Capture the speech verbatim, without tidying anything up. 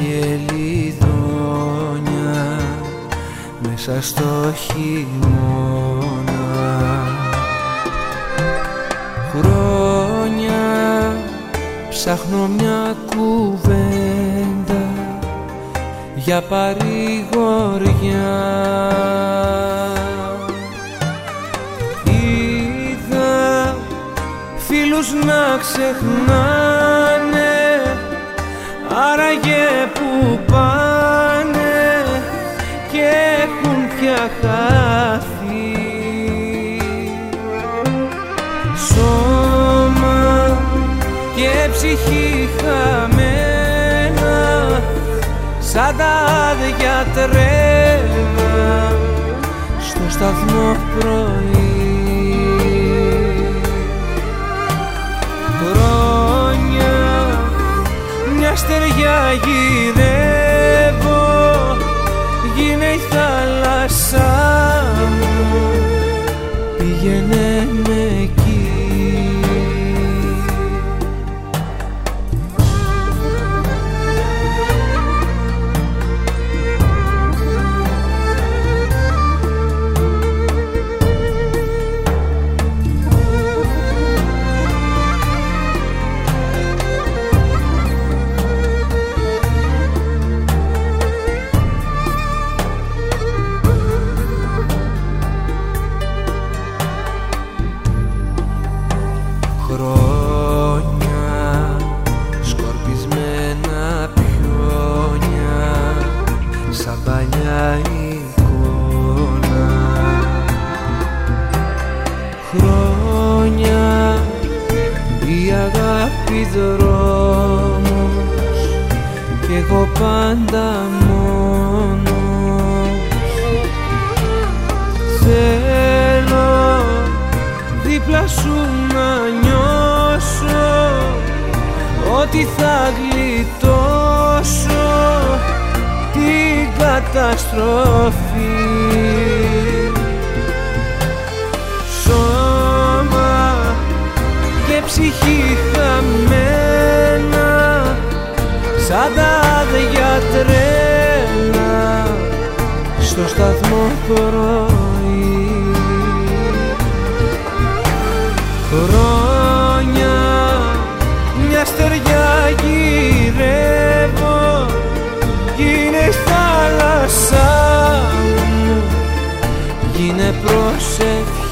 χελιδόνια μέσα στο χειμώνα. Χρόνια ψάχνω μια κουβέντα για παρηγοριά. Είδα φίλους να ξεχνάνε, άραγε που πάνε και έχουν πια χάθει. Σώμα και ψυχή χαμένα σαν τα άδεια τρένα στο σταθμό πρωί. Χρόνια μια στεριά γυρεύω, γίνε η θάλασσά μου, πήγαινε με εκεί. Δρόμος κι εγώ πάντα μόνος. Θέλω δίπλα σου να νιώσω ότι θα γλιτώσω την καταστροφή. Σώμα και ψυχή χαμένα σαν τα άδεια τρένα στο σταθμό πρωί. Χρόνια μια στεριά γυρεύω, γίνε η θάλασσά μου, γίνε πρόσεχη.